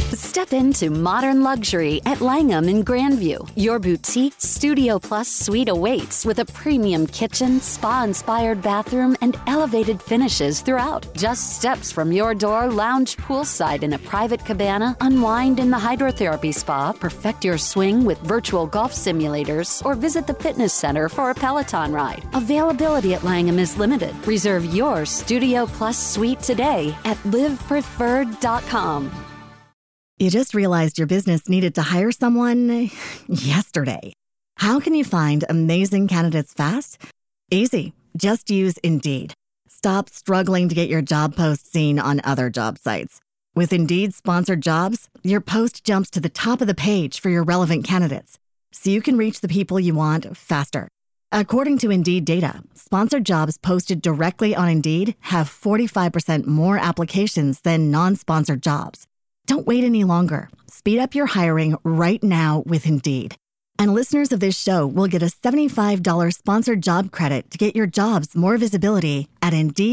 Step into modern luxury at Langham in Grandview. Your boutique Studio Plus suite awaits with a premium kitchen, spa-inspired bathroom, and elevated finishes throughout. Just steps from your door, lounge poolside in a private cabana, unwind in the hydrotherapy spa, perfect your swing with virtual golf simulators, or visit the fitness center for a Peloton ride. Availability at Langham is limited. Reserve your Studio Plus suite today at livepreferred.com. You just realized your business needed to hire someone yesterday. How can you find amazing candidates fast? Easy. Just use Indeed. Stop struggling to get your job post seen on other job sites. With Indeed sponsored jobs, your post jumps to the top of the page for your relevant candidates, so you can reach the people you want faster. According to Indeed data, sponsored jobs posted directly on Indeed have 45% more applications than non-sponsored jobs. Don't wait any longer. Speed up your hiring right now with Indeed. And listeners of this show will get a $75 sponsored job credit to get your jobs more visibility at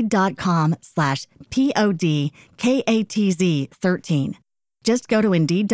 Indeed.com/PODKATZ13. Just go to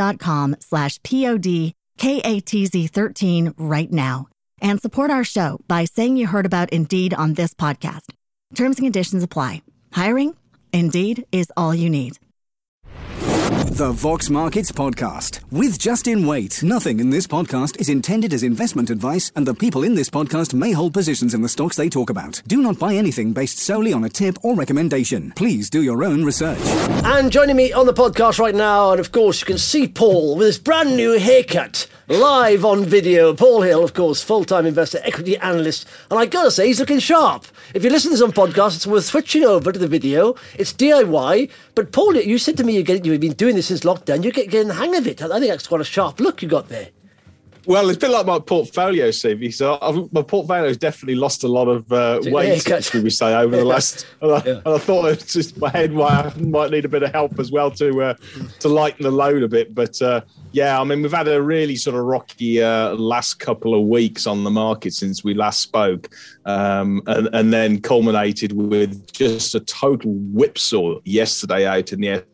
Indeed.com/PODKATZ13 right now and support our show by saying you heard about Indeed on this podcast. Terms and conditions apply. Hiring? Indeed is all you need. The Vox Markets Podcast with Justin Waite. Nothing in this podcast is intended as investment advice, and the people in this podcast may hold positions in the stocks they talk about. Do not buy anything based solely on a tip or recommendation. Please do your own research. And joining me on the podcast right now, and of course you can see Paul with his brand new haircut live on video. Paul Hill, of course, full-time investor, equity analyst, and I gotta say, he's looking sharp. If you listen to this on podcast, it's worth switching over to the video. It's DIY, but Paul, you said to me you've been doing this since lockdown. You're getting the hang of it. I think that's quite a sharp look you got there. Well, it's a bit like my portfolio, CV. So my portfolio's definitely lost a lot of weight, should we say, over the last. And I thought it's just my head might need a bit of help as well to lighten the load a bit. But yeah, I mean, we've had a really sort of rocky last couple of weeks on the market since we last spoke, and then culminated with just a total whipsaw yesterday out in the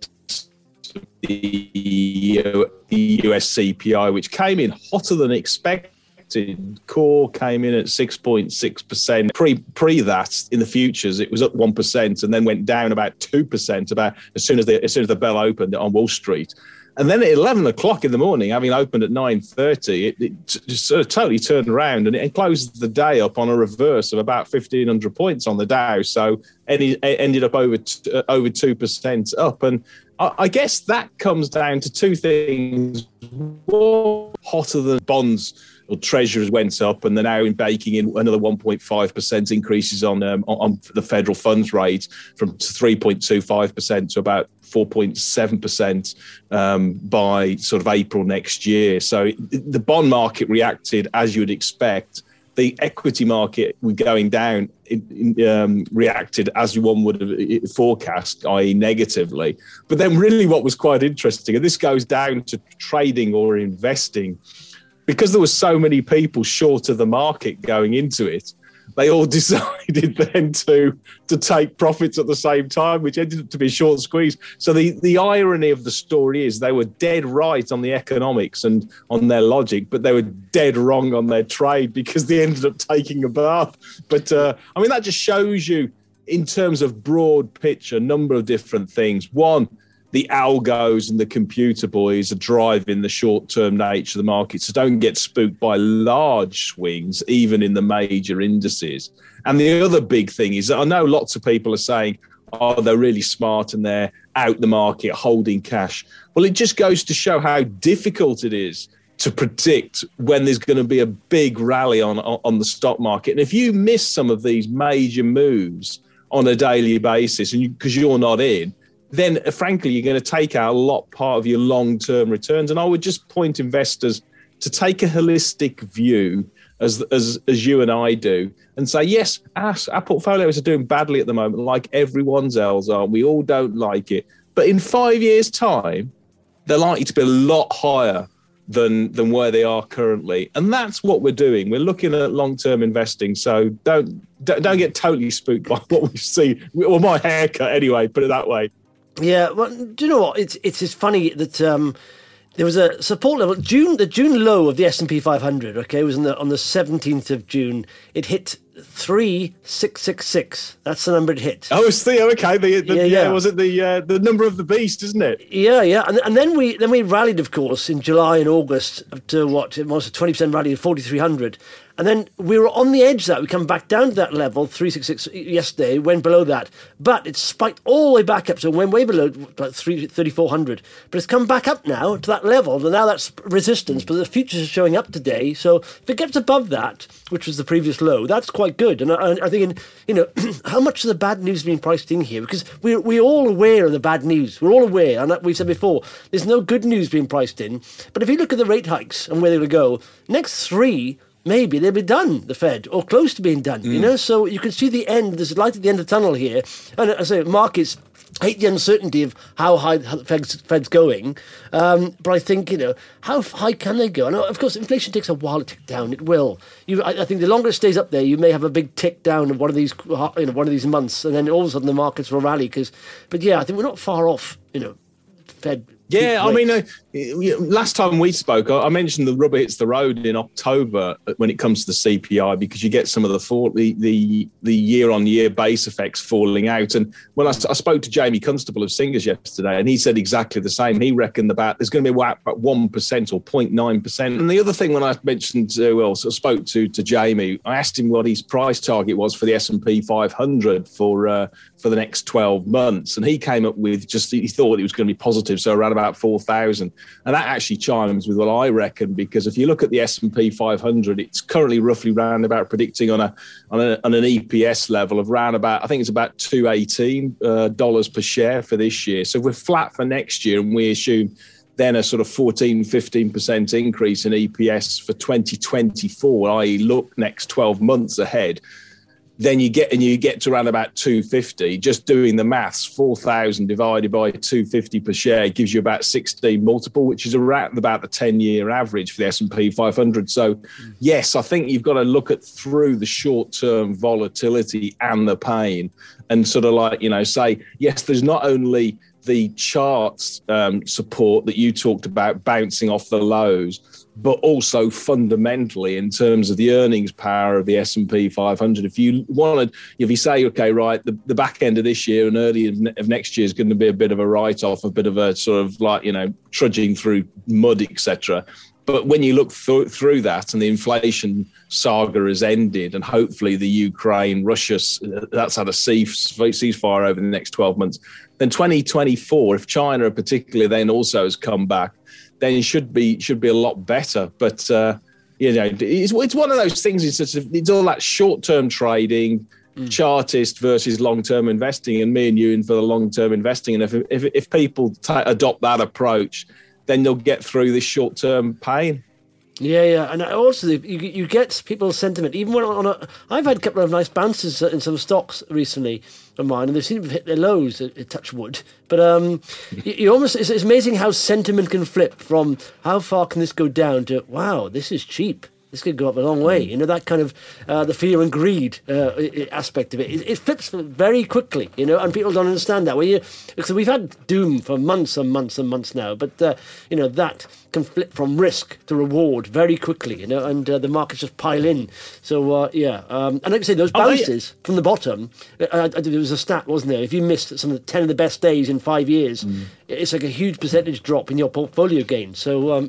US CPI, which came in hotter than expected. Core came in at 6.6%. Pre that, in the futures, it was up 1% and then went down about 2% about as soon as the bell opened on Wall Street. And then at 11 o'clock in the morning, having opened at 9:30, it just sort of totally turned around and it closed the day up on a reverse of about 1,500 points on the Dow. So it ended up over 2% up. And I guess that comes down to two things. One, hotter than bonds or treasuries went up, and they're now baking in another 1.5% increases on the federal funds rate from 3.25% to about 4.7% by sort of April next year. So the bond market reacted as you would expect. The equity market going down reacted as one would have forecast, i.e. negatively. But then really what was quite interesting, and this goes down to trading or investing, because there were so many people short of the market going into it, they all decided then to take profits at the same time, which ended up to be a short squeeze. So the irony of the story is they were dead right on the economics and on their logic, but they were dead wrong on their trade because they ended up taking a bath. But I mean, that just shows you in terms of broad picture, a number of different things. One, the algos and the computer boys are driving the short-term nature of the market. So don't get spooked by large swings, even in the major indices. And the other big thing is that I know lots of people are saying, oh, they're really smart and they're out the market holding cash. Well, it just goes to show how difficult it is to predict when there's going to be a big rally on the stock market. And if you miss some of these major moves on a daily basis, and because you're not in, then frankly, you're going to take out a lot part of your long-term returns. And I would just point investors to take a holistic view as you and I do and say, yes, our portfolios are doing badly at the moment, like everyone's else are. We all don't like it. But in 5 years' time, they're likely to be a lot higher than where they are currently. And that's what we're doing. We're looking at long-term investing. So don't get totally spooked by what we see, or my haircut anyway, put it that way. Yeah, well, do you know what? It's just funny that there was a support level. The June low of the S&P 500. Okay, was on the 17th of June. It hit 3666. That's the number it hit. Oh, it's okay. Was it the number of the beast, isn't it? Yeah. And then we rallied, of course, in July and August to what? It was a 20% rally to 4,300. And then we were on the edge of that. We come back down to that level, 366 yesterday, went below that. But it spiked all the way back up, so it went way below about 3,400. But it's come back up now to that level, and now that's resistance, but the futures are showing up today. So if it gets above that, which was the previous low, that's quite good. And I think, how much of the bad news has been priced in here? Because we're all aware of the bad news. We're all aware, and we've said before, there's no good news being priced in. But if you look at the rate hikes and where they will go, next three, maybe they'll be done, the Fed, or close to being done, So you can see the end, there's light at the end of the tunnel here. And I say markets hate the uncertainty of how high the Fed's going. But I think, how high can they go? And of course, inflation takes a while to tick down. It will. I think the longer it stays up there, you may have a big tick down of one of these months, and then all of a sudden the markets will rally. But I think we're not far off, Fed. Yeah, I mean, last time we spoke, I mentioned the rubber hits the road in October when it comes to the CPI, because you get some of the year-on-year base effects falling out. And when I spoke to Jamie Constable of Singers yesterday, and he said exactly the same. He reckoned there's going to be about 1% or 0.9%. And the other thing, when I mentioned, spoke to Jamie, I asked him what his price target was for the S&P 500 for the next 12 months. And he came up with he thought it was going to be positive, so around about 4,000. And that actually chimes with what I reckon, because if you look at the S&P 500, it's currently roughly round about predicting on an EPS level of round about, I think it's about $218 per share for this year. So if we're flat for next year, and we assume then a sort of 15% increase in EPS for 2024, i.e. look next 12 months ahead, then you get to around about 250. Just doing the maths, 4,000 divided by 250 per share gives you about 16 multiple, which is around about the 10-year average for the S&P 500. So, yes, I think you've got to look through the short-term volatility and the pain, and sort of say, yes, there's not only the charts support that you talked about bouncing off the lows, but also fundamentally in terms of the earnings power of the S&P 500. If you say, okay, right, the back end of this year and early of next year is going to be a bit of a write-off, a bit of a sort of trudging through mud, etc. But when you look through that, and the inflation saga has ended, and hopefully the Ukraine-Russia, that's had a ceasefire over the next 12 months, then 2024, if China particularly then also has come back, then it should be a lot better. But it's one of those things. It's all that short-term trading, chartist versus long-term investing, and me and you in for the long-term investing. And if people adopt that approach, then they'll get through this short-term pain. Yeah, and also you get people's sentiment. Even when I've had a couple of nice bounces in some stocks recently of mine, and they seem to have hit their lows. Touch wood, but you almost it's amazing how sentiment can flip from how far can this go down to wow, this is cheap. This could go up a long way. That kind of the fear and greed aspect of it. It flips very quickly, and people don't understand that. Because we've had doom for months and months and months now, but that can flip from risk to reward very quickly, and the markets just pile in. So, and like I say, those bounces from the bottom, there was a stat, wasn't there? If you missed some of the 10 of the best days in 5 years, it's like a huge percentage drop in your portfolio gain. So,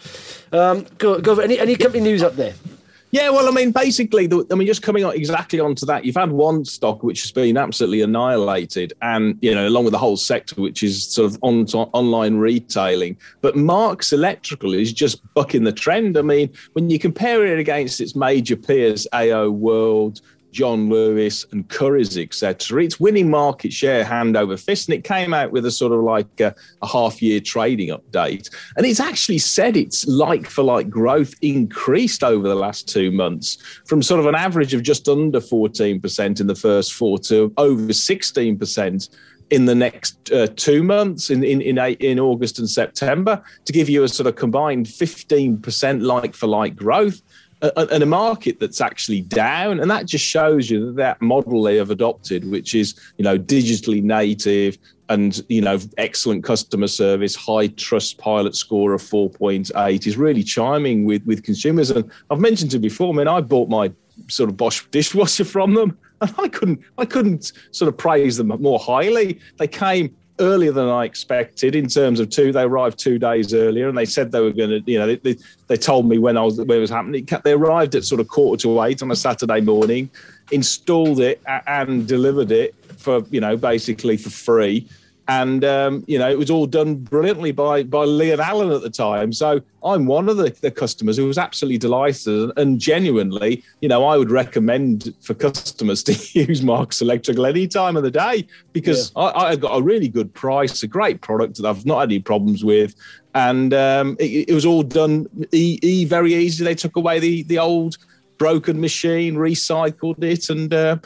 go for any company news up there. Yeah, well, I mean, basically, just coming on exactly onto that, you've had one stock which has been absolutely annihilated, and along with the whole sector, which is sort of online retailing. But Marks Electrical is just bucking the trend. I mean, when you compare it against its major peers, AO World, John Lewis and Currys, etc., it's winning market share hand over fist. And it came out with a sort of like a half-year trading update. And it's actually said its like-for-like growth increased over the last 2 months from sort of an average of just under 14% in the first 4 to over 16% in the next 2 months, in August and September, to give you a sort of combined 15% like-for-like growth. a market that's actually down. And that just shows you that model they have adopted, which is, digitally native and, excellent customer service, high trust pilot score of 4.8 is really chiming with consumers. And I've mentioned it before, I bought my sort of Bosch dishwasher from them, and I couldn't sort of praise them more highly. They came earlier than I expected in terms of they arrived 2 days earlier, and they said they were going to, they told me when it was happening. They arrived at sort of 7:45 on a Saturday morning, installed it and delivered it for, basically for free. And, it was all done brilliantly by Lee and Alan at the time. So I'm one of the customers who was absolutely delighted. And genuinely, I would recommend for customers to use Marks Electrical any time of the day, because I got a really good price, a great product that I've not had any problems with. And it was all done very easy. They took away the old broken machine, recycled it, and...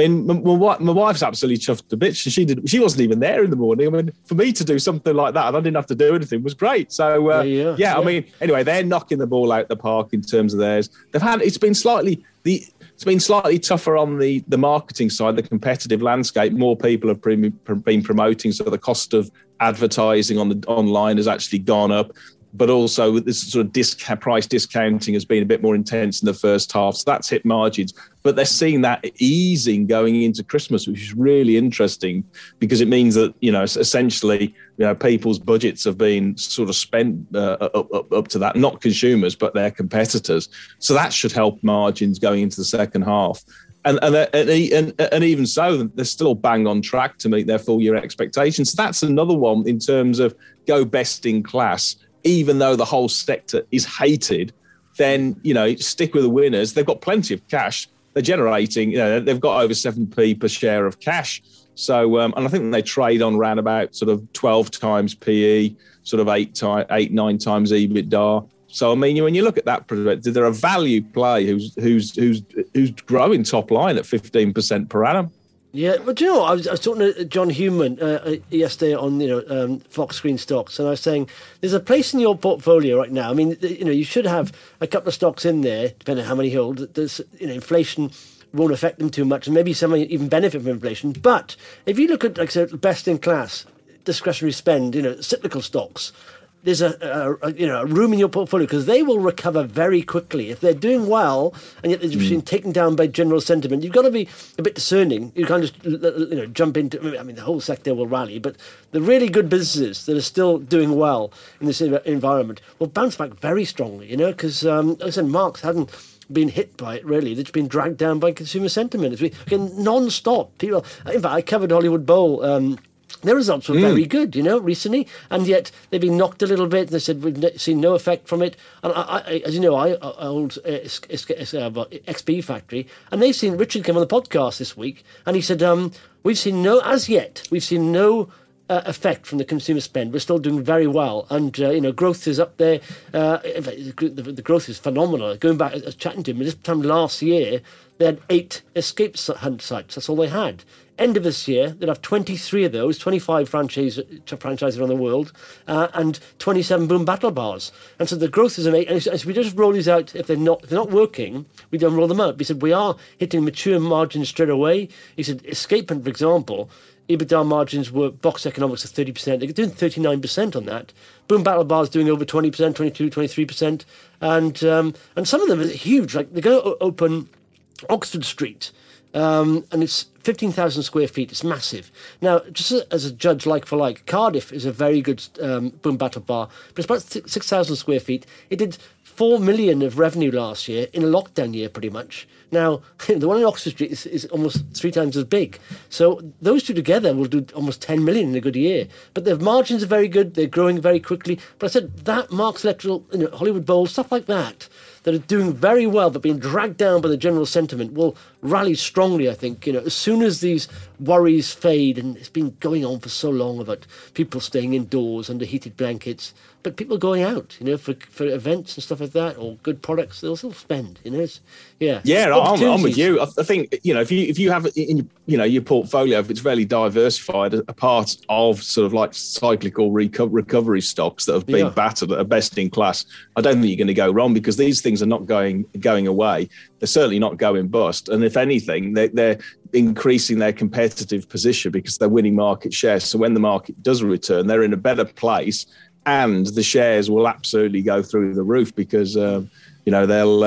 my wife's absolutely chuffed to bits. She wasn't even there in the morning. For me to do something like that and I didn't have to do anything was great. So anyway, they're knocking the ball out the park in terms of theirs. It's been slightly tougher on the marketing side, the competitive landscape. More people have been promoting, so the cost of advertising online has actually gone up. But also this sort of price discounting has been a bit more intense in the first half. So that's hit margins. But they're seeing that easing going into Christmas, which is really interesting, because it means that, essentially, people's budgets have been sort of spent up to that, not consumers, but their competitors. So that should help margins going into the second half. And even so, they're still bang on track to meet their full year expectations. So that's another one in terms of go best in class. Even though the whole sector is hated, then, stick with the winners. They've got plenty of cash. They're generating, they've got over 7p per share of cash. So, and I think they trade on around about sort of 12 times PE, sort of 9 times EBITDA. So, when you look at that perspective, they're a value play who's growing top line at 15% per annum. Yeah, but do you know what? I was talking to John Human yesterday on Fox Screen Stocks, and I was saying there's a place in your portfolio right now. You should have a couple of stocks in there, depending on how many you hold. There's, inflation won't affect them too much, and maybe some even benefit from inflation. But if you look at, like I said, best in class discretionary spend, cyclical stocks, there's a room in your portfolio, because they will recover very quickly if they're doing well, and yet they're just being taken down by general sentiment. You've got to be a bit discerning. You can't just jump into. The whole sector will rally, but the really good businesses that are still doing well in this environment will bounce back very strongly. Because like I said, Marks hadn't been hit by it really. They've been dragged down by consumer sentiment. It's been non-stop. People. In fact, I covered Hollywood Bowl. Their results were very good, recently, and yet they've been knocked a little bit. They said we've seen no effect from it. And I as you know, I own XP Factory, and they've seen. Richard came on the podcast this week, and he said we've seen no effect from the consumer spend. We're still doing very well, and growth is up there. In fact, the growth is phenomenal. Going back, I was chatting to him, this time last year they had 8 escape hunt sites. That's all they had. End of this year, they'll have 23 of those, 25 franchises around the world, and 27 boom battle bars. And so the growth is amazing. And so we just roll these out. If they're not working, we don't roll them out. He said we are hitting mature margins straight away. He said Escape Hunt, for example, EBITDA margins were box economics of 30%. They're doing 39% on that. Boom battle bars doing over 20%, 22, 23%, and some of them are huge. Like they're going to open Oxford Street. And it's 15,000 square feet. It's massive. Now, just as a judge like for like, Cardiff is a very good boom battle bar, but it's about 6,000 square feet. It did 4 million of revenue last year in a lockdown year, pretty much. Now, the one in Oxford Street is almost 3 times as big. So those two together will do almost 10 million in a good year. But their margins are very good. They're growing very quickly. But I said that Marks Electrical, Hollywood Bowl, stuff like that are doing very well, but being dragged down by the general sentiment will rally strongly, I think, as soon soon as these worries fade, and it's been going on for so long about people staying indoors under heated blankets, but people going out, for events and stuff like that, or good products, they'll still spend, Yeah, I'm with you. I think, if you have in your portfolio, if it's fairly diversified, a part of sort of like cyclical recovery stocks that have been battered at best in class, I don't think you're going to go wrong, because these things are not going away. They're certainly not going bust. And if anything, they're increasing their competitive position because they're winning market share. So when the market does return, they're in a better place, and the shares will absolutely go through the roof because, they'll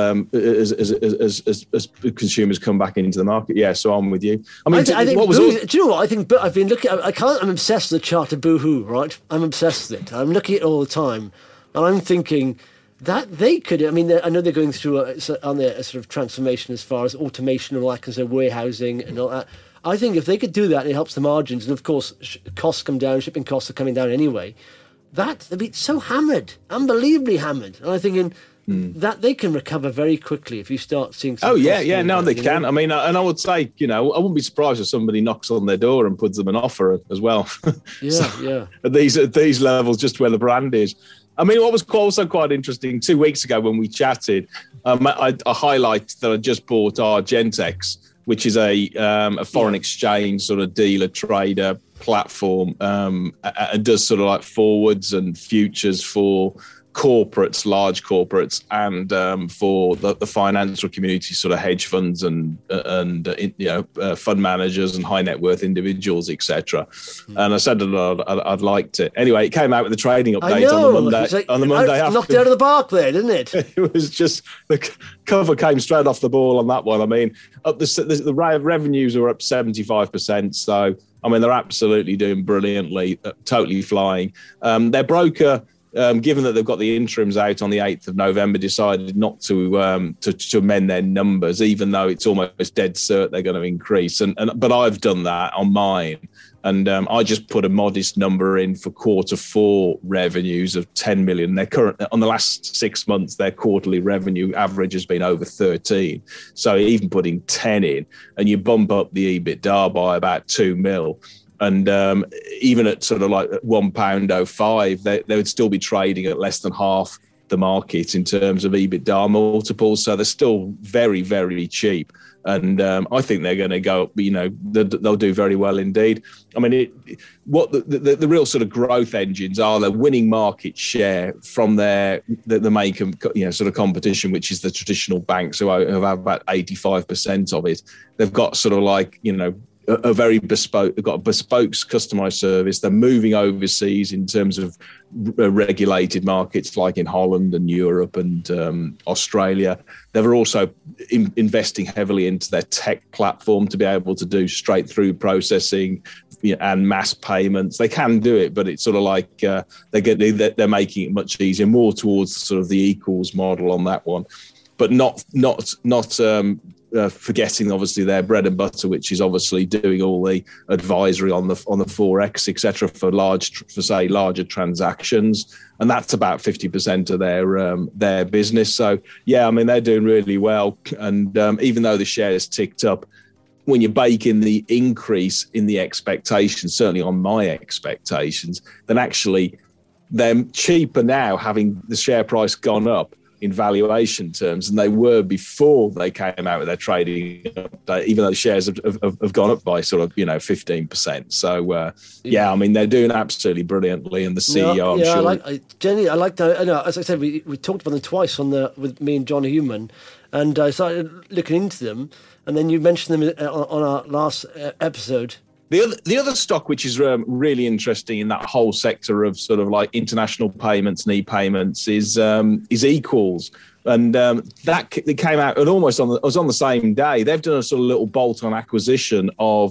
as consumers come back into the market. Yeah, so I'm with you. I mean, do you know what? I think I've been looking. I'm obsessed with the chart of Boohoo. Right, I'm obsessed with it. I'm looking at it all the time, and I'm thinking that they could. I mean, I know they're going through a sort of transformation as far as automation and all that, because they're warehousing and all that. I think if they could do that, it helps the margins, and of course, costs come down. Shipping costs are coming down anyway. They'd be so hammered, unbelievably hammered. And I'm thinking that they can recover very quickly if you start seeing some. They can. I mean, and I would say, I wouldn't be surprised if somebody knocks on their door and puts them an offer as well. At these levels, just where the brand is. I mean, what was also quite interesting 2 weeks ago when we chatted, I highlight that I just bought Argentex, which is a foreign exchange sort of dealer trader platform, and does sort of like forwards and futures for corporates, large corporates, and for the financial community, sort of hedge funds and fund managers and high net worth individuals, etc. And I said that I'd liked it. Anyway, it came out with the trading update on the Monday after. Knocked out of the park there, didn't it? It was just the cover came straight off the ball on that one. I mean, the revenues were up 75%. So I mean, they're absolutely doing brilliantly, totally flying. Their broker, given that they've got the interims out on the 8th of November, decided not to amend their numbers, even though it's almost dead cert they're going to increase. But I've done that on mine. And I just put a modest number in for Q4 revenues of 10 million. They're on the last 6 months, their quarterly revenue average has been over 13. So even putting 10 in, and you bump up the EBITDA by about 2 mil. And even at sort of like £1.05, they would still be trading at less than half the market in terms of EBITDA multiples. So they're still very, very cheap. And I think they're going to go, they'll do very well indeed. I mean, the real sort of growth engines are they're winning market share from the main sort of competition, which is the traditional banks who have about 85% of it. They've got sort of like, a very bespoke, they've got a bespoke customized service. They're moving overseas in terms of regulated markets like in Holland and Europe and Australia. They're also investing heavily into their tech platform to be able to do straight through processing and mass payments. They can do it, but it's sort of like they're making it much easier, more towards sort of the equals model on that one, but not forgetting obviously their bread and butter, which is obviously doing all the advisory on the Forex, etc., for larger transactions, and that's about 50% of their business. So yeah, I mean, they're doing really well, and even though the shares ticked up, when you bake in the increase in the expectations, certainly on my expectations, then actually they're cheaper now, having the share price gone up in valuation terms than they were before they came out with their trading update, even though the shares have gone up by sort of 15%. So I mean, they're doing absolutely brilliantly, and the CEO, I'm sure. Jenny, I like that. As I said, we talked about them twice with me and John Human, and I started looking into them, and then you mentioned them on our last episode. The other stock which is really interesting in that whole sector of sort of like international payments and e-payments is Equals, and that came out and almost on the same day. They've done a sort of little bolt-on acquisition of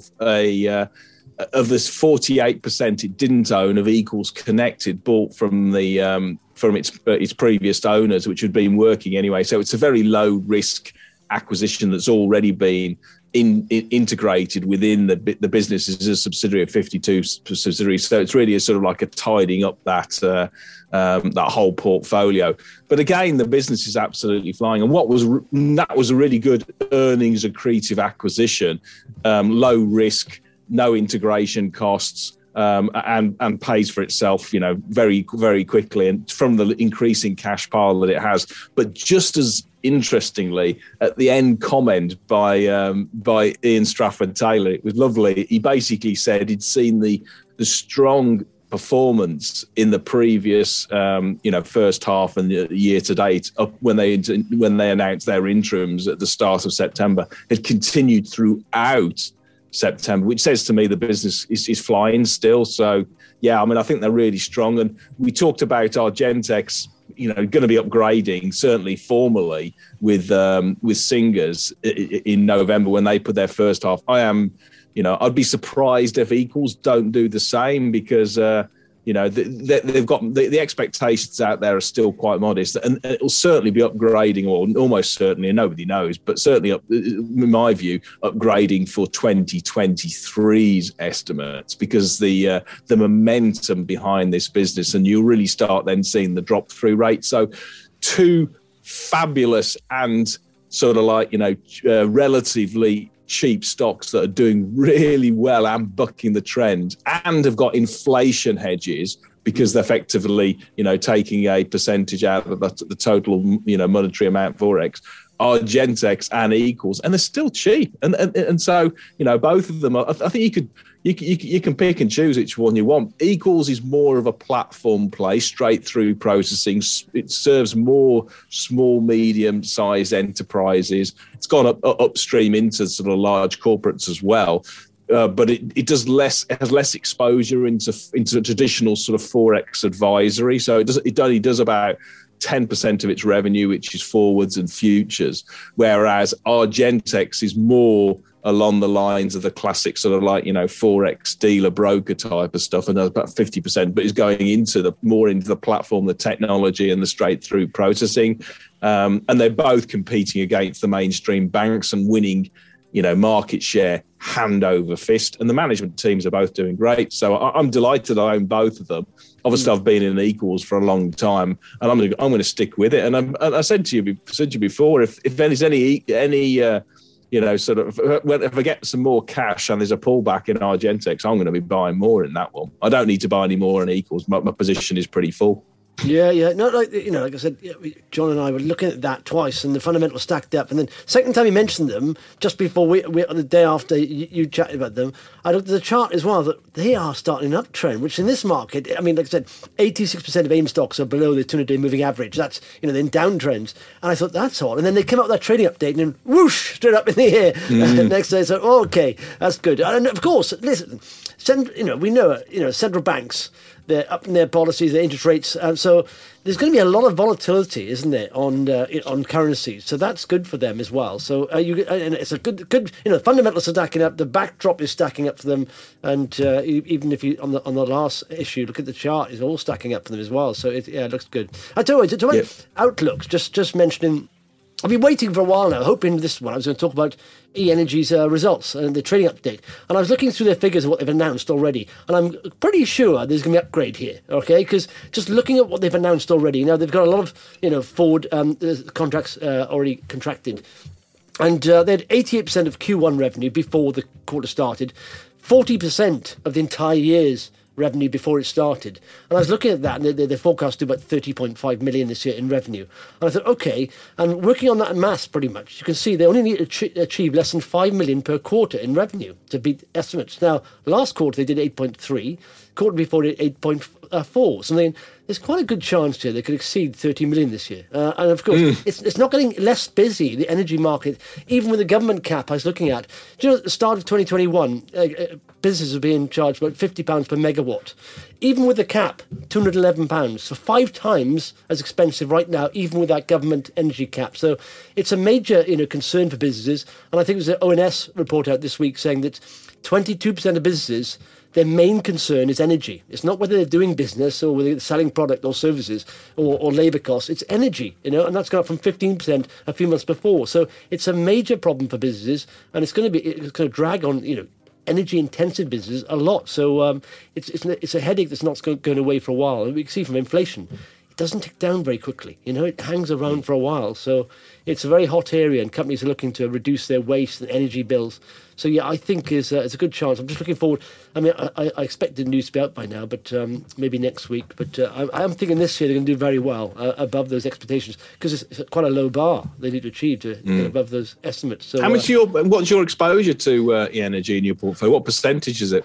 this 48% it didn't own of Equals Connected, bought from its previous owners, which had been working anyway. So it's a very low risk acquisition that's already been integrated within the business as a subsidiary of 52 subsidiaries. So it's really a sort of like a tidying up that whole portfolio. But again, the business is absolutely flying. And that was a really good earnings accretive acquisition, low risk, no integration costs, and pays for itself, very, very quickly, and from the increasing cash pile that it has. But just as interestingly, at the end comment by Ian Strafford-Taylor, it was lovely. He basically said he'd seen the strong performance in the previous, first half and the year to date, up when they announced their interims at the start of September, had continued throughout September, which says to me the business is flying still. So, yeah, I mean, I think they're really strong. And we talked about Argentex, going to be upgrading, certainly formally, with Singers in November when they put their first half. I'd be surprised if Equals don't do the same, because they've got the expectations out there are still quite modest, and it will certainly be upgrading, or almost certainly, and nobody knows, but certainly, in my view, upgrading for 2023's estimates, because the momentum behind this business, and you'll really start then seeing the drop through rate. So, two fabulous and sort of like relatively cheap stocks that are doing really well and bucking the trend, and have got inflation hedges, because they're effectively, taking a percentage out of the total, monetary amount Forex, Argentex and Equals, and they're still cheap. And so, both of them, I think you can pick and choose which one you want. Equals is more of a platform play, straight through processing. It serves more small, medium-sized enterprises. It's gone upstream into sort of large corporates as well. But it has less exposure into traditional sort of Forex advisory. So it only does about 10% of its revenue, which is forwards and futures, whereas Argentex is more along the lines of the classic sort of like, Forex dealer broker type of stuff, and that's about 50%, but is going more into the platform, the technology and the straight through processing. And they're both competing against the mainstream banks and winning, market share hand over fist. And the management teams are both doing great. So I'm delighted I own both of them. Obviously, I've been in Equals for a long time, and I'm going to stick with it. And I said to you before, if there's any if I get some more cash and there's a pullback in Argentex, I'm going to be buying more in that one. I don't need to buy any more in Equals. My position is pretty full. Yeah. No, like I said, John and I were looking at that twice, and the fundamentals stacked up. And then second time you mentioned them, just before we on the day after you chatted about them, I looked at the chart as well, that they are starting an uptrend, which in this market, I mean, like I said, 86% of AIM stocks are below the 200-day moving average. That's, they're in downtrends. And I thought, that's odd. And then they came out with that trading update, and then whoosh, straight up in the air. Next day, so, okay, that's good. And of course, listen, we know, central banks, they're upping their policies, their interest rates. So there's going to be a lot of volatility, isn't there, on currencies? So that's good for them as well. So and it's a good. Fundamentals are stacking up. The backdrop is stacking up for them, and even if you on the last issue, look at the chart, it's all stacking up for them as well. So it looks good. I tell you what, outlooks. Just mentioning. I've been waiting for a while now, hoping this one I was going to talk about E-Energy's results and the trading update. And I was looking through their figures of what they've announced already. And I'm pretty sure there's going to be an upgrade here, okay? Because just looking at what they've announced already, now they've got a lot of, forward contracts already contracted. And they had 88% of Q1 revenue before the quarter started, 40% of the entire year's revenue before it started. And I was looking at that, and they forecast to about 30.5 million this year in revenue. And I thought, okay, and working on that in maths pretty much, you can see they only need to achieve less than 5 million per quarter in revenue to beat estimates. Now, last quarter they did 8.3, quarter before it 8.4. So there's quite a good chance here they could exceed 30 million this year. And of course, it's not getting less busy, the energy market, even with the government cap I was looking at. Do you know, at the start of 2021, businesses are being charged about £50 per megawatt. Even with the cap, £211. So 5 times as expensive right now, even with that government energy cap. So it's a major concern for businesses. And I think there's an ONS report out this week saying that 22% of businesses, their main concern is energy. It's not whether they're doing business or whether they're selling product or services or labour costs. It's energy, and that's gone up from 15% a few months before. So it's a major problem for businesses, and it's going to drag on, energy-intensive businesses a lot. So it's a headache that's not going away for a while. And we can see from inflation, it doesn't tick down very quickly. It hangs around for a while. So it's a very hot area, and companies are looking to reduce their waste and energy bills. So yeah, I think it's a good chance. I'm just looking forward. I mean, I expect the news to be out by now, but maybe next week. But I'm thinking this year they're going to do very well, above those expectations, because it's quite a low bar they need to achieve to get above those estimates. So, how much what's your exposure to energy in your portfolio? What percentage is it?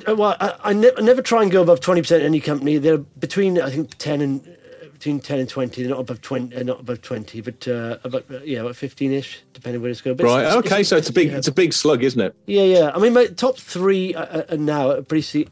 I never try and go above 20% in any company. They're between, I think, 10 and 20. They're not above 20, but about 15ish, depending where it's going. But right. Okay. So it's a big slug, isn't it? Yeah. I mean, my top three are now pretty.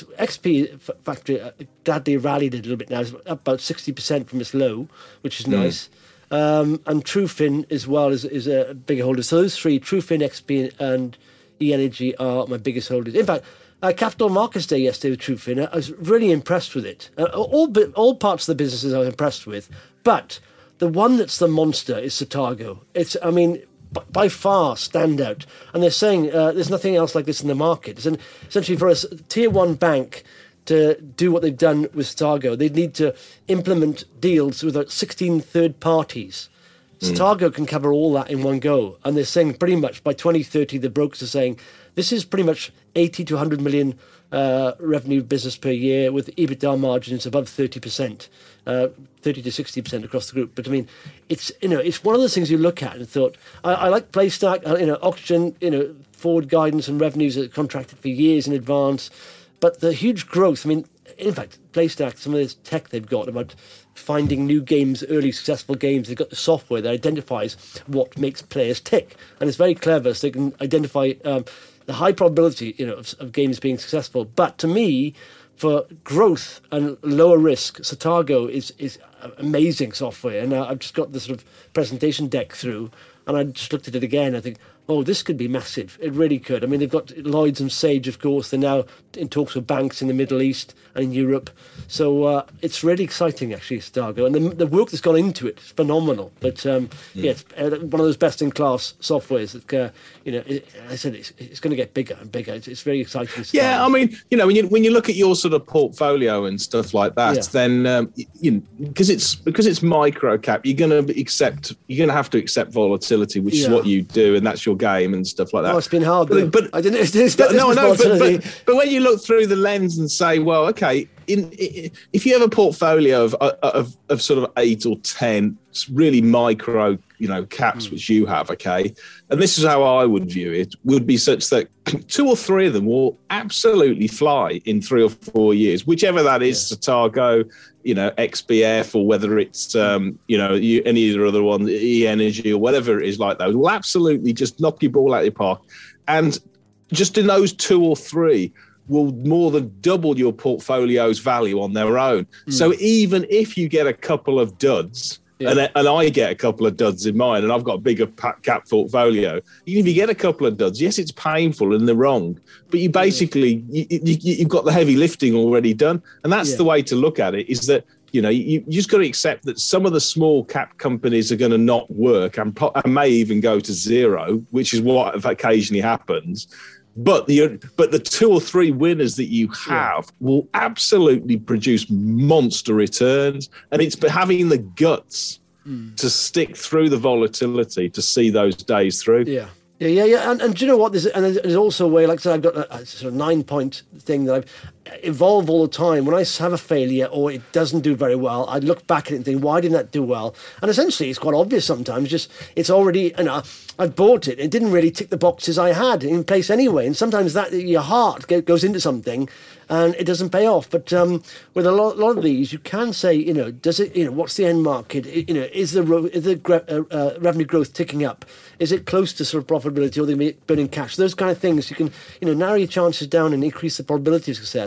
XP factory gladly rallied a little bit now. It's up about 60% from its low, which is nice. And Trufin as well is a bigger holder. So those three, Trufin, XP, and E-Energy, are my biggest holders. In fact, Capital Markets Day yesterday with Trufin, I was really impressed with it. All parts of the businesses I was impressed with, but the one that's the monster is Cetargo. It's, I mean, by far standout. And they're saying there's nothing else like this in the market. And essentially for a tier one bank to do what they've done with Cetargo, they need to implement deals with 16 third parties. Cetargo can cover all that in one go. And they're saying pretty much by 2030, the brokers are saying this is pretty much 80 to 100 million revenue business per year with EBITDA margins above 30%, 30 to 60% across the group. But I mean, it's one of those things you look at and thought, I like PlayStack, Oxygen, forward guidance and revenues are contracted for years in advance. But the huge growth, I mean, in fact, PlayStack, some of this tech they've got about finding new games, early successful games, they've got the software that identifies what makes players tick. And it's very clever, so they can identify the high probability, of games being successful. But to me, for growth and lower risk, Cetargo is amazing software. And I've just got the sort of presentation deck through, and I just looked at it again. I think, oh, this could be massive. It really could. I mean, they've got Lloyds and Sage, of course. They're now in talks with banks in the Middle East and in Europe. So it's really exciting, actually, Cetargo. And the work that's gone into it is phenomenal. But, it's one of those best-in-class softwares that, I said it's going to get bigger and bigger. It's very exciting. Yeah, I mean, when you look at your sort of portfolio and stuff like that, then, because it's micro cap, you're going to have to accept volatility, which is what you do, and that's your game and stuff like that. Oh, it's been hard, but I didn't expect but when you look through the lens and say, well, okay, if you have a portfolio of sort of 8 or 10 really micro, caps, which you have, okay, and this is how I would view it, would be such that 2 or 3 of them will absolutely fly in 3 or 4 years, whichever that is, Cetargo, XBF, or whether it's, any other one, E-Energy or whatever it is like those, will absolutely just knock your ball out of your park. And just in those 2 or 3 will more than double your portfolio's value on their own. So even if you get a couple of duds, and I get a couple of duds in mine, and I've got a bigger cap portfolio, even if you get a couple of duds, yes, it's painful and they're wrong, but you basically, you've got the heavy lifting already done. And that's the way to look at it, is that, you just got to accept that some of the small cap companies are going to not work and may even go to zero, which is what occasionally happens. But the 2 or 3 winners that you have will absolutely produce monster returns, and it's having the guts to stick through the volatility to see those days through. Yeah. And do you know what? There's also a way, like I said, I've got a sort of 9-point thing that I've evolved all the time. When I have a failure or it doesn't do very well, I look back at it and think, why didn't that do well? And essentially, it's quite obvious sometimes. Just it's already, I've bought it. It didn't really tick the boxes I had in place anyway. And sometimes that your heart goes into something and it doesn't pay off. But with a lot of these, you can say, does it, what's the end market? Is the revenue growth ticking up? Is it close to sort of profitability, or they be burning cash? Those kind of things, you can, narrow your chances down and increase the probability of success.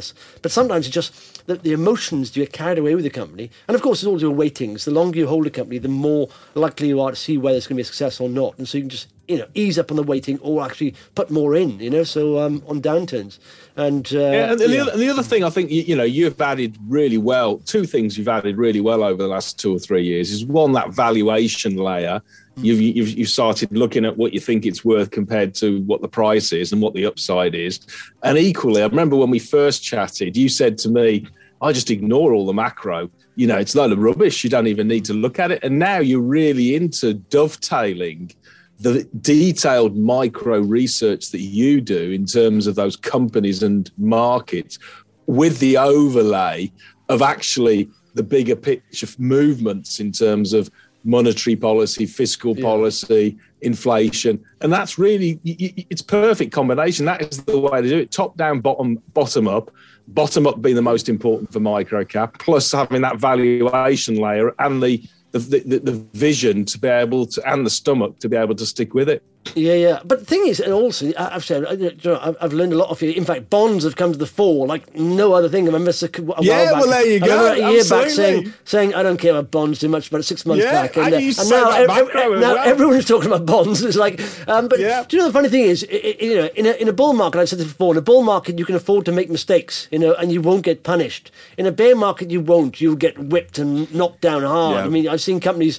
success. But sometimes it's just the emotions you get carried away with the company. And of course, it's all your weightings. The longer you hold a company, the more likely you are to see whether it's going to be a success or not. And so you can just, ease up on the weighting or actually put more in, so on downturns. And the other thing I think, you've added really well, two things you've added really well over the last 2 or 3 years is one, that valuation layer. You've started looking at what you think it's worth compared to what the price is and what the upside is. And equally, I remember when we first chatted, you said to me, I just ignore all the macro. It's a load of rubbish. You don't even need to look at it. And now you're really into dovetailing the detailed micro research that you do in terms of those companies and markets with the overlay of actually the bigger picture movements in terms of monetary policy, fiscal policy, inflation. And that's really, it's perfect combination. That is the way to do it. Top down, bottom up. Bottom up being the most important for microcap, plus having that valuation layer and the vision to be able to, and the stomach to be able to stick with it. Yeah. But the thing is, and also, I've learned a lot of it. In fact, bonds have come to the fore like no other thing. I remember a while back, well, there you go. A year back saying I don't care about bonds too much, but 6 months back. And now everyone's talking about bonds. It's like, do you know the funny thing is, in a bull market, I've said this before, in a bull market, you can afford to make mistakes, and you won't get punished. In a bear market, you won't. You'll get whipped and knocked down hard. Yeah. I mean, I've seen companies,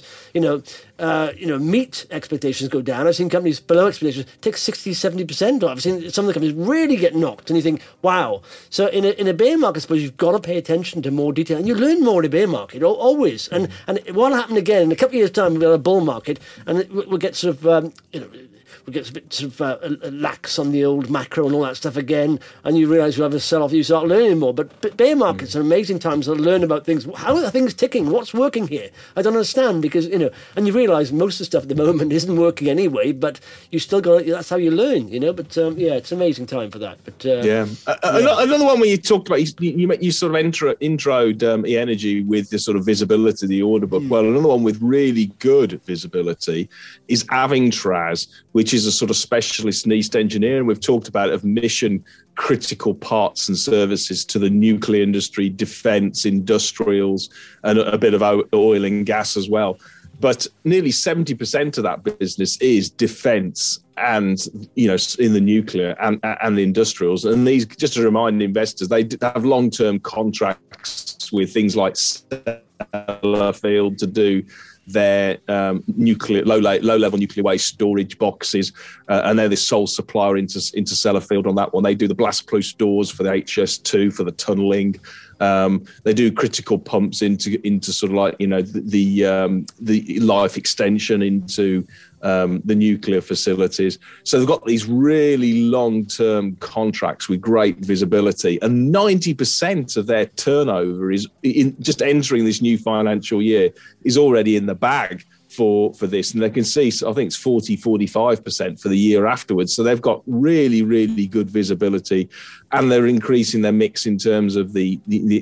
meet expectations go down. I've seen companies below expectations take 60-70% off. I've seen some of the companies really get knocked, and you think, wow. So in a bear market, I suppose you've got to pay attention to more detail, and you learn more in a bear market always. And what happened again in a couple of years' time, we've got a bull market, and we'll get sort of we get a bit sort of lax on the old macro and all that stuff again, and you realise you have a sell-off, you start learning more. But bear markets are amazing times to learn about things. How are things ticking? What's working here? I don't understand, because, and you realise most of the stuff at the moment isn't working anyway, but you still got that's how you learn, But, it's an amazing time for that. But Another one where you talked about, you sort of introed e-energy with the sort of visibility of the order book. Well, another one with really good visibility is Avingtraz, which is a sort of specialist in East engineering. We've talked about it, of mission critical parts and services to the nuclear industry, defence, industrials, and a bit of oil and gas as well. But nearly 70% of that business is defence and, in the nuclear and the industrials. And these, just to remind investors, they have long-term contracts with things like Sellafield to do their nuclear low-level nuclear waste storage boxes, and they're the sole supplier into Sellafield on that one. They do the blast-proof doors for the HS2 for the tunnelling. They do critical pumps into sort of like the life extension into the nuclear facilities. So they've got these really long-term contracts with great visibility, and 90% of their turnover is just entering this new financial year is already in the bag for this, and they can see, I think it's 40-45% for the year afterwards. So they've got really, really good visibility, and they're increasing their mix in terms of the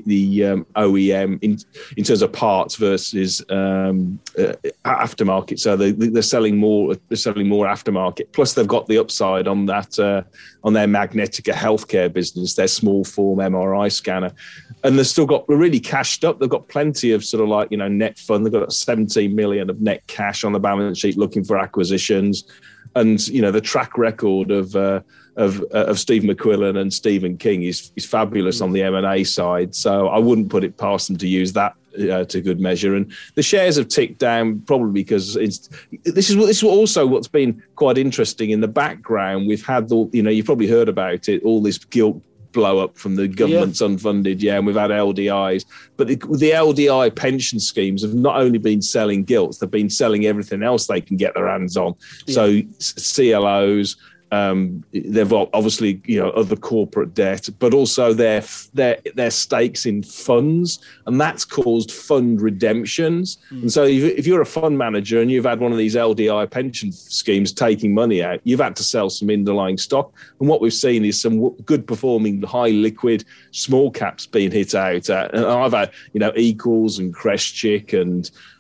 OEM in terms of parts versus aftermarket. So they're selling more aftermarket. Plus they've got the upside on that on their Magnetica healthcare business, their small form MRI scanner, and they've still got, really cashed up. They've got plenty of sort of like net fund. They've got 17 million of net cash on the balance sheet looking for acquisitions, and the track record of Steve McQuillan and Stephen King is fabulous on the M&A side. So I wouldn't put it past them to use that to good measure. And the shares have ticked down probably because this is also what's been quite interesting in the background. We've had you've probably heard about it, all this gilt blow up from the government's unfunded, and we've had LDIs, but the LDI pension schemes have not only been selling gilts, they've been selling everything else they can get their hands on. So CLOs, they've obviously other corporate debt, but also their stakes in funds, and that's caused fund redemptions. And so if you're a fund manager and you've had one of these LDI pension schemes taking money out, you've had to sell some underlying stock. And what we've seen is some good performing, high liquid small caps being hit out. And I've had Equals and Crestchick and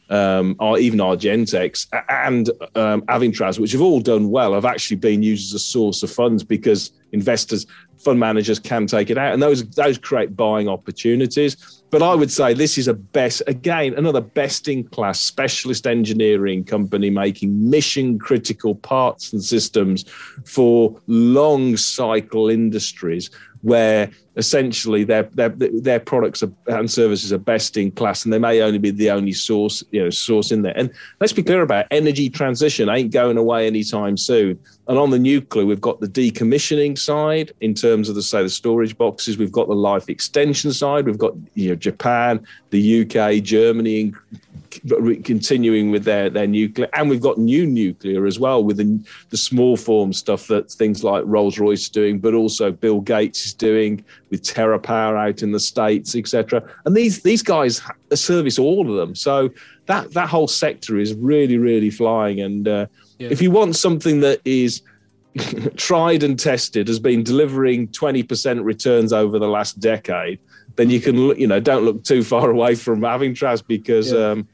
or even Argentex and Avintraz, which have all done well, have actually been used as a source of funds because investors, fund managers can take it out, and those create buying opportunities. But I would say this is another best-in-class specialist engineering company making mission-critical parts and systems for long-cycle industries where essentially their products and services are best in class, and they may only be the only source in there. And let's be clear about it, energy transition ain't going away anytime soon. And on the nuclear, we've got the decommissioning side in terms of the storage boxes. We've got the life extension side. We've got Japan, the UK, Germany continuing with their nuclear, and we've got new nuclear as well with the small form stuff that things like Rolls-Royce is doing, but also Bill Gates is doing with TerraPower out in the States, etc. And these guys service all of them. So that whole sector is really, really flying. And if you want something that is tried and tested, has been delivering 20% returns over the last decade, then you can don't look too far away from Avintraz because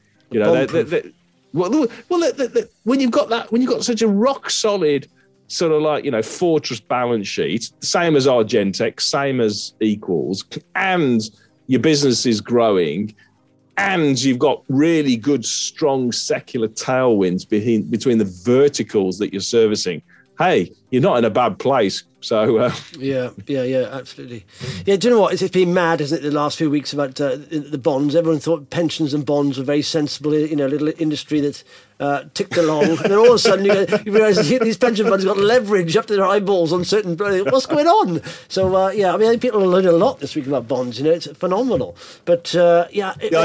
when you've got such a rock solid sort of like fortress balance sheet, same as Argentex, same as Equals, and your business is growing, and you've got really good strong secular tailwinds between the verticals that you're servicing, hey, you're not in a bad place. So yeah, absolutely. Yeah, do you know what? It's been mad, isn't it? The last few weeks about the bonds. Everyone thought pensions and bonds were very sensible, little industry that ticked along, and then all of a sudden you realise these pension funds have got leverage up to their eyeballs on certain. What's going on? So I think people learned a lot this week about bonds. It's phenomenal. But I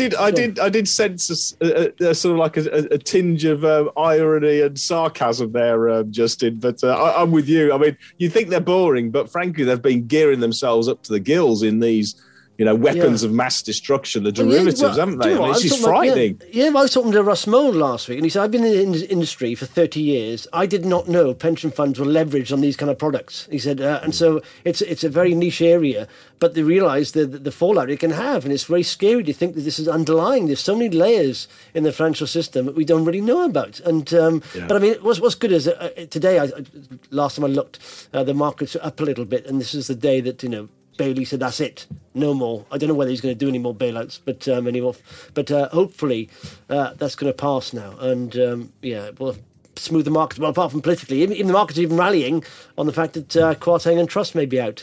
did sense a sort of like a tinge of irony and sarcasm there, Justin. But I'm with you. I mean, you think they're boring, but frankly, they've been gearing themselves up to the gills in these, weapons of mass destruction, the derivatives, haven't they? It's just frightening. I was talking to Russ Mould last week, and he said, I've been in the industry for 30 years. I did not know pension funds were leveraged on these kind of products. He said, and so it's a very niche area, but they realise the fallout it can have, and it's very scary to think that this is underlying. There's so many layers in the financial system that we don't really know about. And But I mean, what's good is today, last time I looked, the market's up a little bit, and this is the day that, Bailey said, that's it, no more. I don't know whether he's going to do any more bailouts, but hopefully that's going to pass now. And we'll smooth the markets. Well, apart from politically, even the markets are even rallying on the fact that Kwarteng and Trust may be out.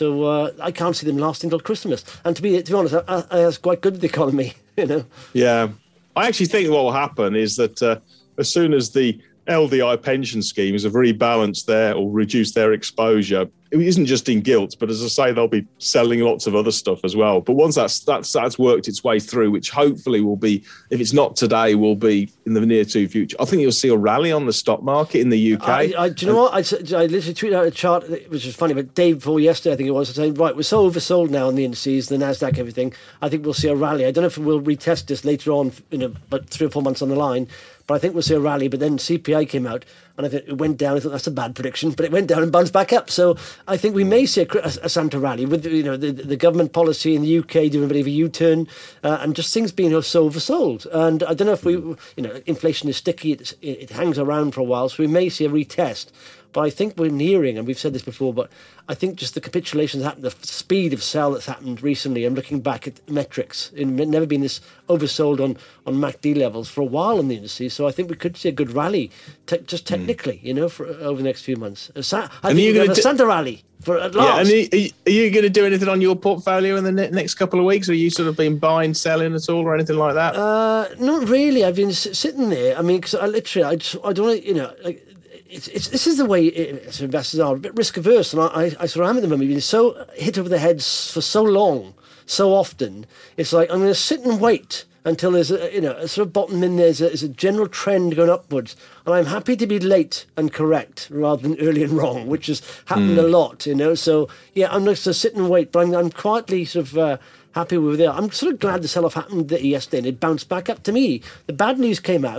So I can't see them lasting till Christmas. And to be honest, that's quite good with the economy, Yeah. I actually think what will happen is that as soon as the LDI pension schemes have rebalanced or reduced their exposure, it isn't just in gilts, but as I say, they'll be selling lots of other stuff as well. But once that's worked its way through, which hopefully will be, if it's not today, will be in the near to future, I think you'll see a rally on the stock market in the UK. Do you know what? I literally tweeted out a chart, which was funny, but day before yesterday, I think it was, saying, right, we're so oversold now on the indices, the NASDAQ, everything. I think we'll see a rally. I don't know if we'll retest this later on, but 3 or 4 months on the line. But I think we'll see a rally. But then CPI came out, and I think it went down. I thought that's a bad prediction, but it went down and bounced back up. So I think we may see a Santa rally with the government policy in the UK doing a bit of a U-turn, and just things being so oversold. And I don't know if inflation is sticky; it hangs around for a while, so we may see a retest. But I think we're nearing, and we've said this before, but I think just the capitulation that's happened, the speed of sell that's happened recently, I'm looking back at metrics, it's never been this oversold on MACD levels for a while in the industry. So I think we could see a good rally, just technically, for over the next few months. I think you're going to Santa rally for at last. Yeah, and are you going to do anything on your portfolio in the next couple of weeks? Or are you sort of been buying, selling at all, or anything like that? Not really. I've been sitting there. I mean, because I don't want to, this is the way investors are, a bit risk averse, and I sort of am at the moment. We've been so hit over the heads for so long, so often. It's like I'm going to sit and wait until there's a sort of bottom in there's a general trend going upwards, and I'm happy to be late and correct rather than early and wrong, which has happened a lot. So I'm just to sit and wait, but I'm quietly sort of happy with it. I'm sort of glad the sell-off happened yesterday and it bounced back up. To me, the bad news came out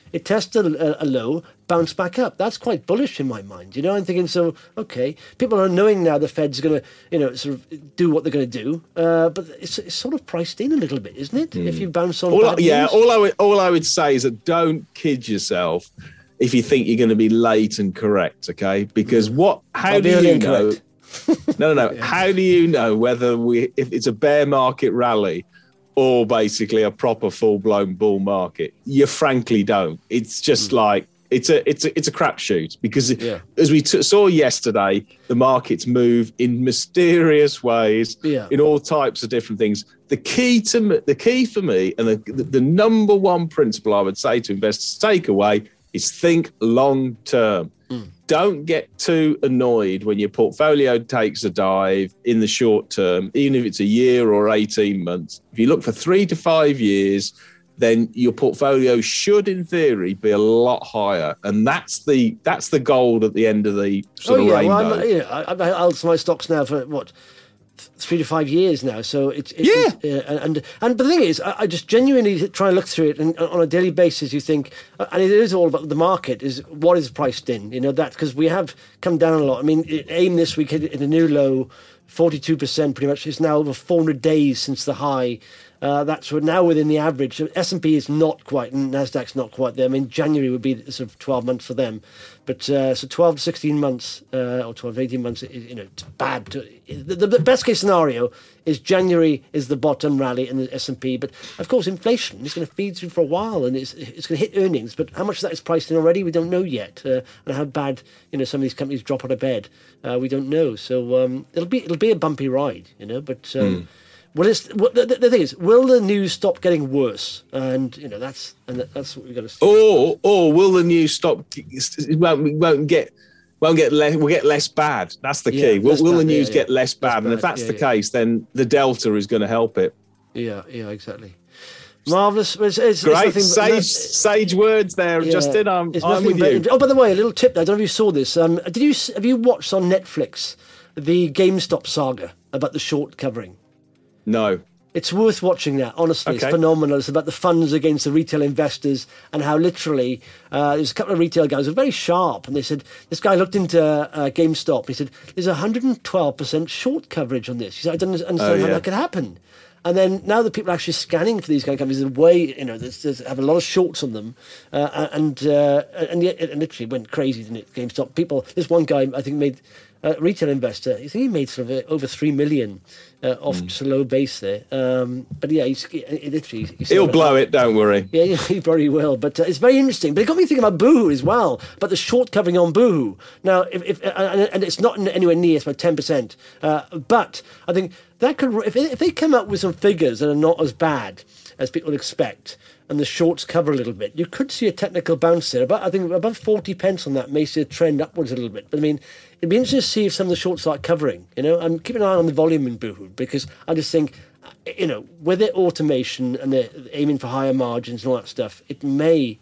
it tested a low, bounced back up. That's quite bullish in my mind. I'm thinking, so, okay, people are knowing now the Fed's going to, sort of do what they're going to do, but it's sort of priced in a little bit, isn't it? If you bounce on bad news. All I would say is that don't kid yourself if you think you're going to be late and correct, okay? Because how do you know? No. Yeah. How do you know whether if it's a bear market rally or basically a proper full-blown bull market? You frankly don't. It's just like it's a crapshoot because as we saw yesterday, the markets move in mysterious ways in all types of different things. The key for me, and the number one principle I would say to investors take away is think long term. Don't get too annoyed when your portfolio takes a dive in the short term, even if it's a year or 18 months. If you look for 3 to 5 years, then your portfolio should, in theory, be a lot higher. And that's the gold at the end of the sort of rainbow. Well, I've held my stocks now for, 3 to 5 years now, so and the thing is, I just genuinely try and look through it, and on a daily basis, you think, and it is all about the market. Is what is priced in, that because we have come down a lot. I mean, AIM this week hit a new low, 42%, pretty much. It's now over 400 days since the high. That's now within the average. S&P is not quite, and Nasdaq's not quite there. I mean, January would be sort of 12 months for them, but so 12 to 16 months or 12 to 18 months, it's bad. The best case scenario is January is the bottom rally in the S&P, but of course inflation is going to feed through for a while, and it's going to hit earnings. But how much of that is priced in already, we don't know yet, and how bad some of these companies drop out of bed, we don't know. So it'll be a bumpy ride, but. Well, the thing is, will the news stop getting worse? And that's what we've got to see. Or will the news stop? Won't get less. Will get less bad. That's the key. Will the news get less bad? And if that's the case, then the delta is going to help it. Yeah, exactly. Marvellous. It's great. Sage words there, Justin. I'm with you. Oh, by the way, a little tip. I don't know if you saw this. Have you watched on Netflix the GameStop saga about the short covering? No. It's worth watching that, honestly. Okay. It's phenomenal. It's about the funds against the retail investors and how literally there's a couple of retail guys who were very sharp, and they said, this guy looked into GameStop. He said, there's 112% short coverage on this. He said, I don't understand how that could happen. And then now that people are actually scanning for these kind of companies, there's a way, there's have a lot of shorts on them, and it literally went crazy, didn't it? GameStop. This one guy, I think, made retail investor. I think he made sort of over 3 million off just a low base there. But yeah, he'll blow it. Don't worry. Yeah, he probably will. But it's very interesting. But it got me thinking about Boohoo as well. But the short covering on Boohoo now, and it's not anywhere near. It's about 10%. But I think that could, if they come up with some figures that are not as bad as people expect, and the shorts cover a little bit, you could see a technical bounce there. But I think above 40 pence on that may see a trend upwards a little bit. But I mean, it'd be interesting to see if some of the shorts start covering. I'm keeping an eye on the volume in Boohoo, because I just think, with their automation and they're aiming for higher margins and all that stuff, it may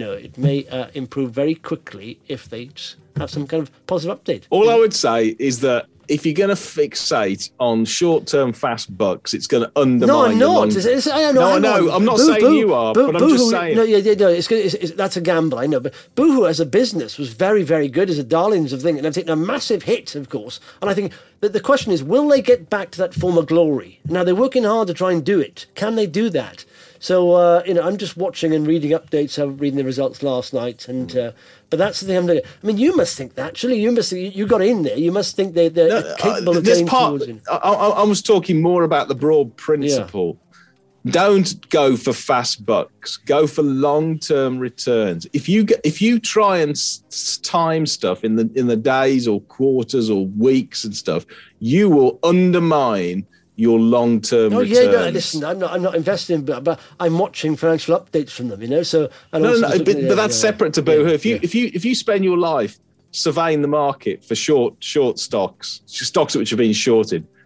improve very quickly if they just have some kind of positive update. All I would say is that if you're going to fixate on short-term fast bucks, it's going to undermine. No, I'm not. I'm not saying you are, but I'm just saying. No, that's a gamble. I know, but Boohoo as a business was very, very good as a darlings of thing, and they've taken a massive hit, of course. And I think that the question is, will they get back to that former glory? Now they're working hard to try and do it. Can they do that? So I'm just watching and reading updates. I was reading the results last night, and but that's the thing I'm doing. I mean, you must think that. Actually, you got in there. You must think they're capable of getting towards it. I was talking more about the broad principle. Yeah. Don't go for fast bucks. Go for long-term returns. If you try and time stuff in the days or quarters or weeks and stuff, you will undermine your long-term returns. Listen, I'm not investing, but I'm watching financial updates from them, So but that's separate to Boohoo. If you spend your life surveying the market for short stocks which have been shorted,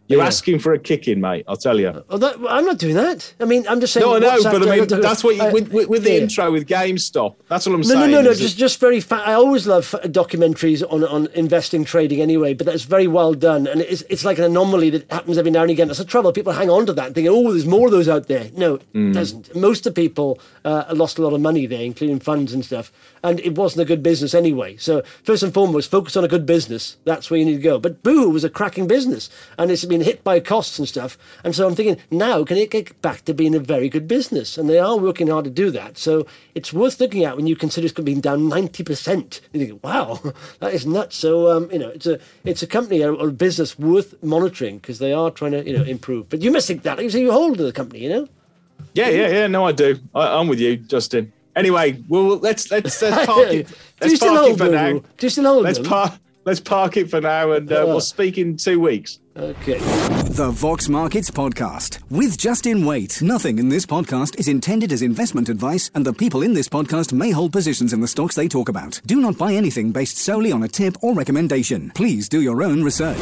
You're asking for a kick-in, mate, I'll tell you. I'm not doing that. I mean, I'm just saying... No, I know, but I mean, that's what you... With the intro, with GameStop, that's what I'm saying. No, just very... I always love documentaries on investing, trading anyway, but that's very well done, and it's like an anomaly that happens every now and again. That's the trouble. People hang on to that and think, oh, there's more of those out there. No, it doesn't. Most of the people lost a lot of money there, including funds and stuff, and it wasn't a good business anyway. So, first and foremost, focus on a good business. That's where you need to go. But Boohoo was a cracking business, and it's been hit by costs and stuff. And so I'm thinking, now can it get back to being a very good business? And they are working hard to do that. So it's worth looking at when you consider it's being down 90%. You think, wow, that is nuts. So it's a company or a business worth monitoring because they are trying to improve. But you must think that. You say you hold the company, Yeah. No, I do. I'm with you, Justin. Anyway, well, let's park it. Let's park it for now. Do you still hold them? Let's park it for now, and we'll speak in 2 weeks. Okay. The Vox Markets Podcast with Justin Waite. Nothing in this podcast is intended as investment advice, and the people in this podcast may hold positions in the stocks they talk about. Do not buy anything based solely on a tip or recommendation. Please do your own research.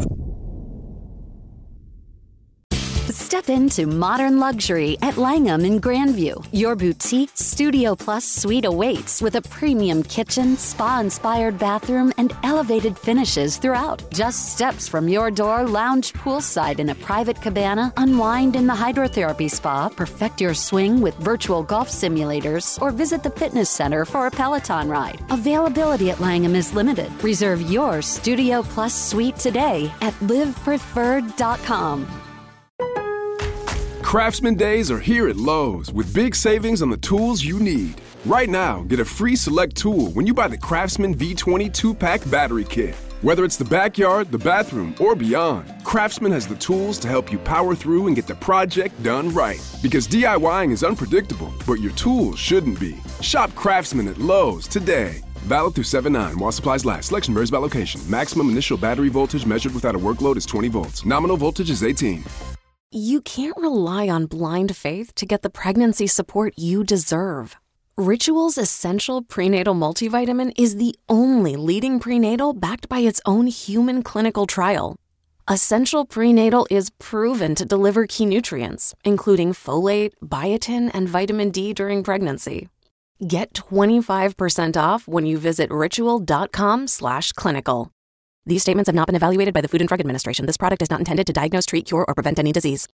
Step into modern luxury at Langham in Grandview. Your boutique Studio Plus suite awaits with a premium kitchen, spa-inspired bathroom, and elevated finishes throughout. Just steps from your door, lounge poolside in a private cabana, unwind in the hydrotherapy spa, perfect your swing with virtual golf simulators, or visit the fitness center for a Peloton ride. Availability at Langham is limited. Reserve your Studio Plus suite today at livepreferred.com. Craftsman Days are here at Lowe's with big savings on the tools you need. Right now, get a free select tool when you buy the Craftsman V20 2-pack battery kit. Whether it's the backyard, the bathroom, or beyond, Craftsman has the tools to help you power through and get the project done right. Because DIYing is unpredictable, but your tools shouldn't be. Shop Craftsman at Lowe's today. Valid through 7/9 while supplies last. Selection varies by location. Maximum initial battery voltage measured without a workload is 20 volts. Nominal voltage is 18. You can't rely on blind faith to get the pregnancy support you deserve. Ritual's Essential Prenatal Multivitamin is the only leading prenatal backed by its own human clinical trial. Essential Prenatal is proven to deliver key nutrients, including folate, biotin, and vitamin D during pregnancy. Get 25% off when you visit ritual.com/clinical. These statements have not been evaluated by the Food and Drug Administration. This product is not intended to diagnose, treat, cure, or prevent any disease.